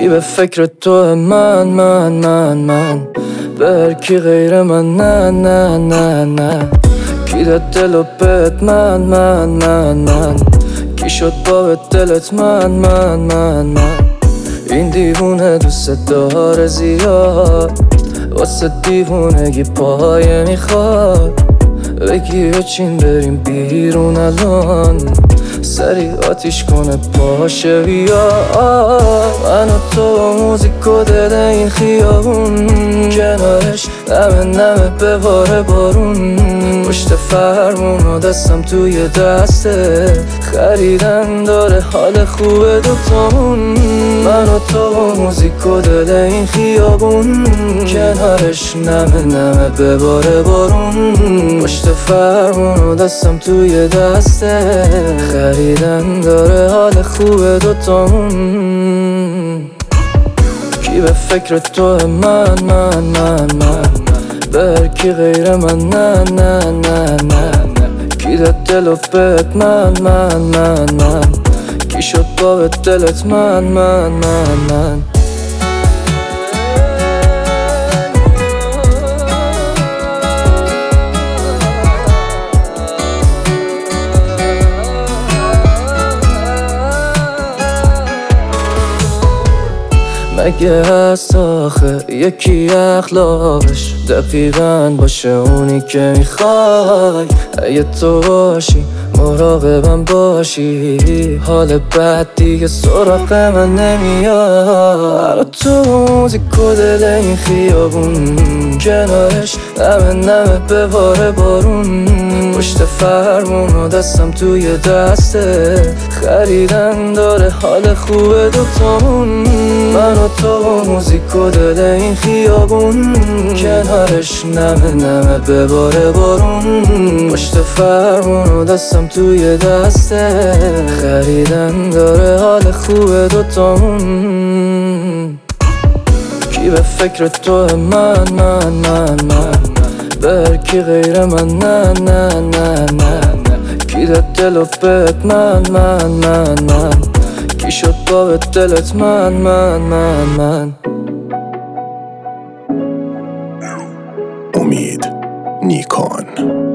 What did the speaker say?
به فکر تو من بر کی غیر من نه نه نه نه کی ده دل و بهت من کی شد با دلت من این دیوونه دوست داره زیاد واسه دیوونگی پایه میخواد بگی بچین بریم بیرون الان سری آتیش کنه پاشه بیا من و تو موزیک و دل این خیابون کنارش نمه بباره بارون پشت فرمون و دستم توی دسته خریدن داره حال خوبه دوتامون من و تو موزیک و دل این خیابون کنارش نمه بباره بارون پشت فرمون و دستم توی دسته خریدن داره حال خوبه دوتامون کی به فکر تو من بر کی غیر من نه نه نه نه کی ده دل و بهت من کی شد با دلت من مگه هست آخه یکی اخلاقش دقیقاً باشه اونی که میخوای اگه تو باشی مراقبم باشی حال بد دیگه سراغ من نمیاد تو موزیک و دل این خیابون کنارش نمه بباره بارون پشت فرمون و دستم توی دسته خریدن داره حال خوبه دوتامون من و تو موزیک و دل این خیابون کنارش نمه بباره بارون پشت فرمون و دستم توی دسته خریدن داره حال خوبه دوتامون کی به فکر تو من بر کی غیر من نه نه نه نه کی ده دل و بهت من کی شد با دلت من امید نیکان